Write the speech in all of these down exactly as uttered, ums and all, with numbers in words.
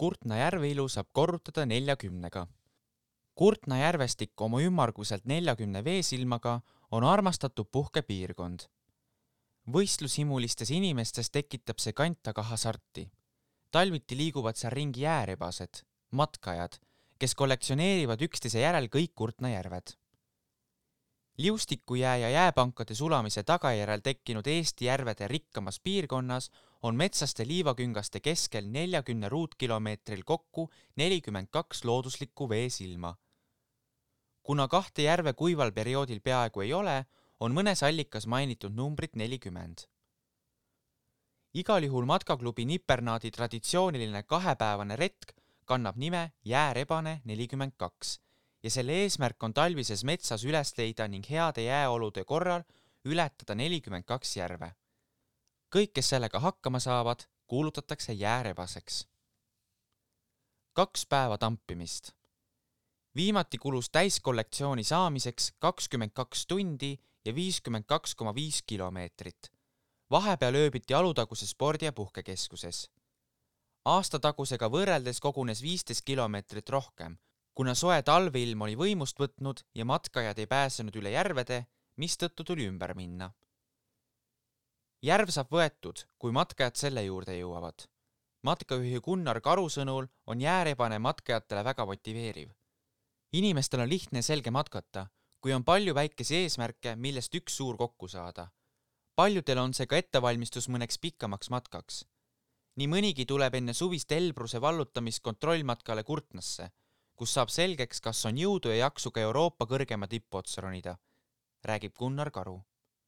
Kurtna järve ilu saab korrutada neljakümnega. Kurtna järvestik oma ümmarguselt neljakümne veesilmaga on armastatud puhkepiirkond. Võistlushimulistes inimestes tekitab see kant aga hasarti. Talviti liiguvad seal ringi jäärebased, matkajad, kes kollektsioneerivad üksteise järel kõik Kurtna järved. Liustikujää ja jääpankade sulamise tagajärjel tekkinud Eesti järvede rikkamas piirkonnas on metsaste liivaküngaste keskel neljakümne ruutkilomeetril kokku nelikümmend kaks looduslikku veesilma. Kuna kahte järve kuival perioodil peaaegu ei ole, on mõnes allikas mainitud numbrit nelikümmend. Igal juhul matkaklubi Nipernaadi traditsiooniline kahepäevane retk kannab nime Jäärebane nelikümmend kaks ja selle eesmärk on talvises metsas üles leida ning heade jääolude korral ületada nelikümmend kaks järve. Kõik, kes sellega hakkama saavad, kuulutatakse jäärebaseks. Kaks päeva tampimist. Viimati kulus täiskollektsiooni saamiseks kakskümmend kaks tundi ja viiskümmend kaks koma viis kilomeetrit. Vahepeal ööbiti Alutaguse spordi- ja puhkekeskuses. Aastatagusega võrreldes kogunes viisteist kilomeetrit rohkem, kuna soe talveilm oli võimust võtnud ja matkajad ei pääsenud üle järvede, mistõttu tuli ümber minna. Järv saab võetud, kui matkajad selle juurde jõuavad. Matkajuhi Gunnar Karu sõnul on Jäärebane matkajatele väga motiveeriv. Inimestel on lihtne selge matkata, kui on palju väikesi eesmärke, millest üks suur kokku saada. Paljudel on see ka ettevalmistus mõneks pikkamaks matkaks. Nii mõnigi tuleb enne suvist Elbruse vallutamist kontrollmatkale Kurtnasse, kus saab selgeks, kas on jõudu ja jaksu ka Euroopa kõrgema tippu otsa ronida, räägib Gunnar Karu.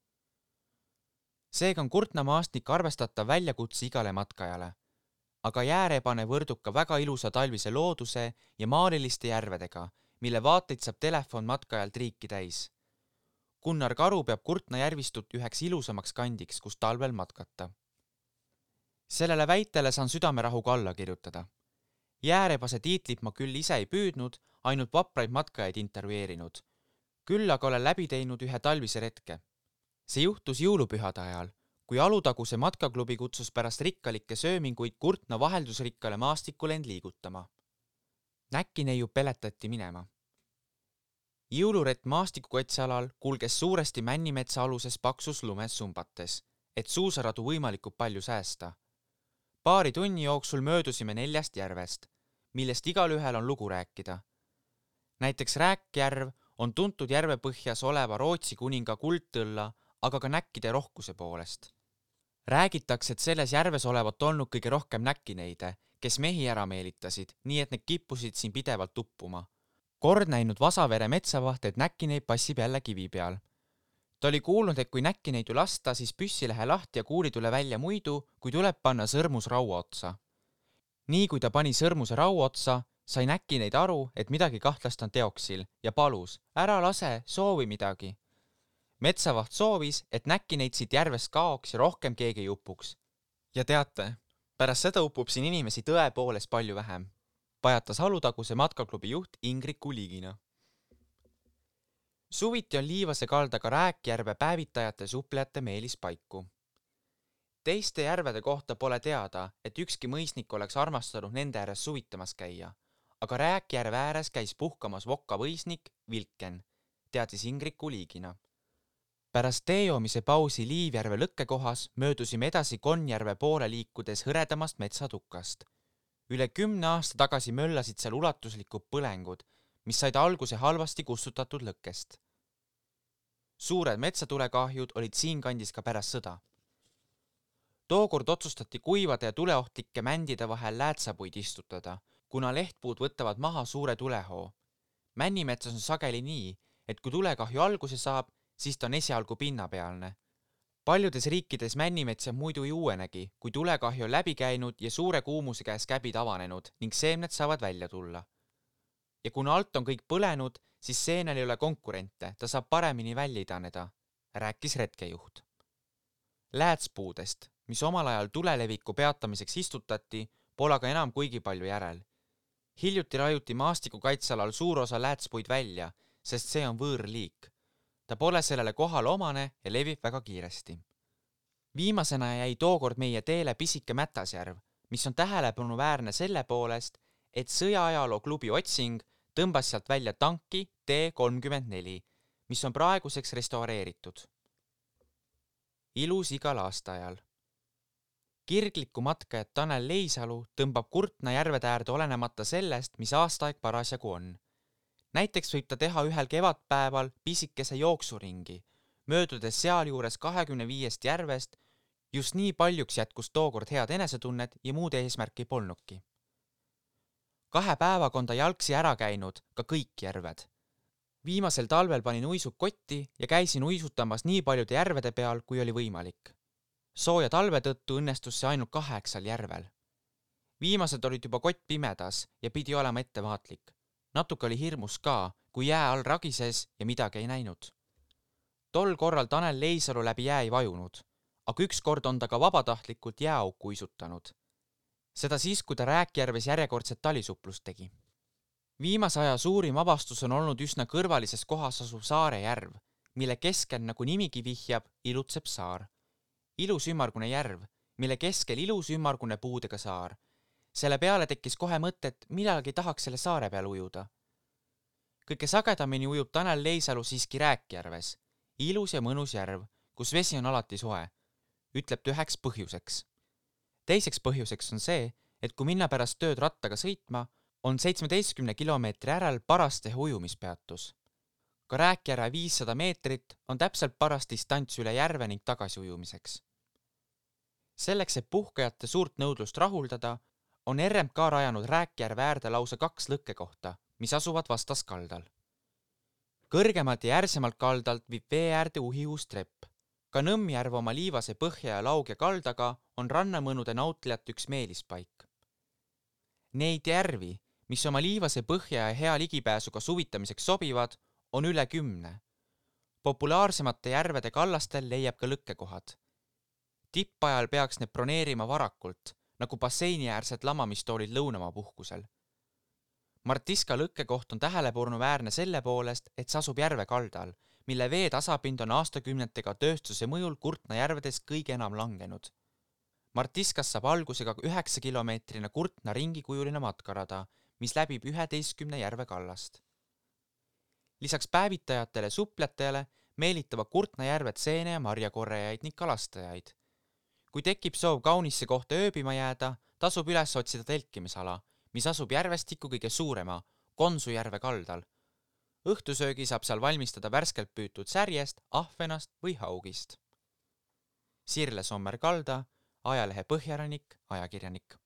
Seega on Kurtna maastik arvestatav väljakutse igale matkajale, aga Jäärebane võrdub ka väga ilusa talvise looduse ja maaliliste järvedega, mille vaateid saab telefon matkajalt riiki täis. Gunnar Karu peab Kurtna järvistut üheks ilusamaks kandiks, kus talvel matkata. Sellele väitele saan südamerahuga alla kirjutada. Jäärebase tiitlit ma küll ise ei püüdnud, ainult vapraid matkajaid intervjueerinud. Küll aga olen läbi teinud ühe talvise retke. See juhtus jõulupühade ajal, kui Alutaguse matkaklubi kutsus pärast rikkalikke sööminguid Kurtna vaheldusrikkale maastikule end liigutama. Näkkineiu peletati minema. Jõulurett maastikukaitsealal kulges suuresti Männimetsa aluses paksus lumes sumbates, et suusaradu võimalikult palju säästa. Paari tunni jooksul möödusime neljast järvest, millest igalühel on lugu rääkida. Näiteks Rääkjärv on tuntud järvepõhjas oleva Rootsi kuninga kuldtõlla, aga ka näkkide rohkuse poolest. Räägitakse, et selles järves olevat olnud kõige rohkem näkkineide, kes mehi ära meelitasid, nii et need kippusid siin pidevalt uppuma. Kord näinud Vasavere metsavaht, et näkkineid passib jälle kivi peal. Ta oli kuulnud, et kui näkkineidu lasta, siis püssi lähe lahti ja kuuli tule välja muidu, kui tuleb panna sõrmus raua otsa. Nii kui ta pani sõrmuse raua otsa, sai näkkineid aru, et midagi kahtlast on teoksil ja palus, ära lase, soovi midagi. Metsavaht soovis, et näkkineid siit järvest kaoks ja rohkem keegi ei upuks. Ja teate, pärast seda upub siin inimesi tõepoolest palju vähem, pajatas Alutaguse matkaklubi juht Ingrid Kuligina. Suviti on Liivase kaldaga Rääkjärve päevitajate suplejate meelis paiku. Teiste järvede kohta pole teada, et ükski mõisnik oleks armastanud nende ääres suvitamas käia, aga Rääkjärve ääres käis puhkamas Vokka võisnik Vilken, teadis Ingrid Kuligina. Pärast teejoomise pausi Liivjärve lõkkekohas möödusime edasi Konjärve poole liikudes hõredamast metsatukast. Üle kümne aasta tagasi möllasid seal ulatuslikud põlengud, mis said alguse halvasti kustutatud lõkkest. Suured metsatulekahjud olid siin kandis ka pärast sõda. Tookord otsustati kuivade ja tuleohtlike mändide vahel läätsapuid istutada, kuna lehtpuud võtavad maha suure tulehoo. Männimetsas on sageli nii, et kui tulekahju alguse saab, siis ta on esialgu pinnapealne. Paljudes riikides männimets jääb muidu ei uuenegi, kui tulekahju on läbi käinud ja suure kuumuse käes käbid avanenud ning seemned saavad välja tulla. Ja kuna alt on kõik põlenud, siis seenel ei ole konkurente, ta saab paremini välja idaneda, rääkis retkejuht. Läätspuudest, mis omal ajal tuleleviku peatamiseks istutati, pole aga enam kuigi palju järel. Hiljuti raiuti maastikukaitsealal suur osa läätspuid välja, sest see on võõrliik. Ta pole sellele kohale omane ja levib väga kiiresti. Viimasena jäi tookord meie teele pisike Mätasjärv, mis on tähelepanuväärne selle poolest, et sõjaajaloo klubi otsing tõmbas sealt välja tanki T kolmkümmend neli, mis on praeguseks restaureeritud. Ilus igal aastaajal. Kirgliku matkajat Tanel Leisalu tõmbab Kurtna järvede äärde olenemata sellest, mis aastaaeg parasjagu on. Näiteks võib ta teha ühel kevadpäeval pisikese jooksuringi, möödudes sealjuures kahekümne viiest järvest, just nii paljuks jätkus tookord head enesetunnet ja muud eesmärki polnudki. Kahe päevaga on ta jalgsi ära käinud ka kõik järved. Viimasel talvel panin uisud kotti ja käisin uisutamas nii paljude järvede peal, kui oli võimalik. Sooja talve tõttu õnnestus see ainult kaheksal järvel. Viimased olid juba kott pimedas ja pidi olema ettevaatlik. Natuke oli hirmus ka, kui jää all ragises ja midagi ei näinud. Tol korral Tanel Leisalu läbi jää ei vajunud, aga üks kord on ta ka vabatahtlikult jääauku uisutanud. Seda siis, kui ta Rääkjärves järjekordset talisuplust tegi. Viimase aja suurim avastus on olnud üsna kõrvalises kohas asuv Saare järv, mille keskel, nagu nimigi vihjab, ilutseb saar. Ilus ümmargune järv, mille keskel ilus ümmargune puudega saar. Selle peale tekkis kohe mõtet, millalgi tahaks selle saare peal ujuda. Kõige sagedamini ujub Tanel Leisalu siiski Rääkjärves. Ilus ja mõnus järv, kus vesi on alati soe, ütleb ta üheks põhjuseks. Teiseks põhjuseks on see, et kui minna pärast tööd rattaga sõitma, on seitsmeteistkümne kilomeetri järel parastehe ujumispeatus. Ka Rääkjärve viissada meetrit on täpselt paras distants üle järve ning tagasi ujumiseks. Selleks, et puhkajate suurt nõudlust rahuldada, on R M K rajanud Rääkjärve äärde lausa kaks lõkkekohta, mis asuvad vastas kaldal. Kõrgemalt ja järsemalt kaldalt viib vee äärde uhiuus trepp. Ka Nõmmjärv oma liivase põhja ja lauge kaldaga on rannamõnude nautlejat üks meelispaik. Neid järvi, mis oma liivase põhja ja hea ligipääsuga suvitamiseks sobivad, on üle kümne. Populaarsemate järvede kallastel leiab ka lõkkekohad. Tippajal peaks need broneerima varakult, nagu basseiniäärsed lamamistoolid lõunamaa puhkusel. Martiska lõkkekoht on tähelepanuväärne selle poolest, et see asub järve kaldal, mille vee tasapind on aastakümnetega tööstuse mõjul Kurtna järvedes kõige enam langenud. Martiskas saab algusega üheksa kilomeetrine Kurtna ringikujuline matkarada, mis läbib üheteistkümne järve kallast. Lisaks päevitajatele suplejatele meelitava Kurtna järved seene- ja marjakorjajaid ning kalastajaid. Kui tekib soov kaunisse kohta ööbima jääda, tasub üles otsida telkimisala, mis asub järvestiku kõige suurema, Konsu järve kaldal. Õhtusöögi saab seal valmistada värskelt püütud särjest, ahvenast või haugist. Sirle Sommer Kalda, ajalehe Põhjarannik, ajakirjanik.